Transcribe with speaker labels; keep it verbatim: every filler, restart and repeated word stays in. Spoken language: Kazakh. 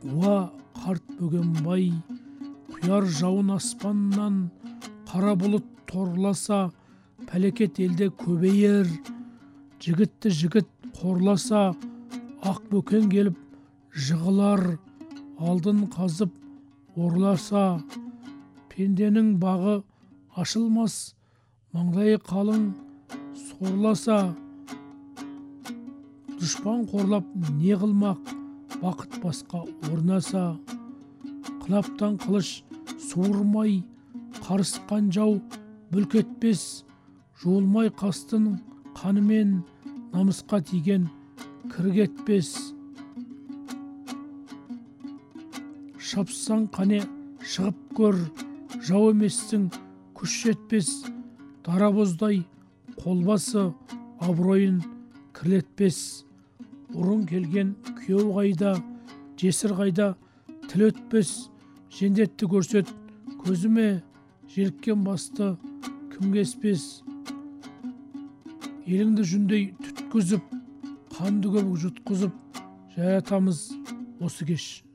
Speaker 1: Уа қарт бөгенбай, құяр жауын аспаннан, қара бұлыт торласа, пәлекет елде көбейер. Жігітті жігіт қорласа, ақ бөкен келіп жығылар. Алдын қазып орласа, пенденің бағы ашылмас. Маңдайы қалың сорласа, дұшпан қорлап не қылмақ, бақыт басқа орнаса. Қынаптан қылыш суырмай, қарысқан жау бүлк етпес. Жуылмай қастың қанымен, намысқа тиген кір кетпес. Шапсаң қане шығып көр, жау емессің күш жетпес. Дарабоздай қолбасы абыройын кірлетпес. Ұрын келген күйеу қайда, жесір қайда, тіл өтпес. Жендетті көрсет көзіме, желіккен басты кім кеспес. Еліңді жүндей түткізіп, қанды көбік жұтқызып, жаратамыз осы кеш.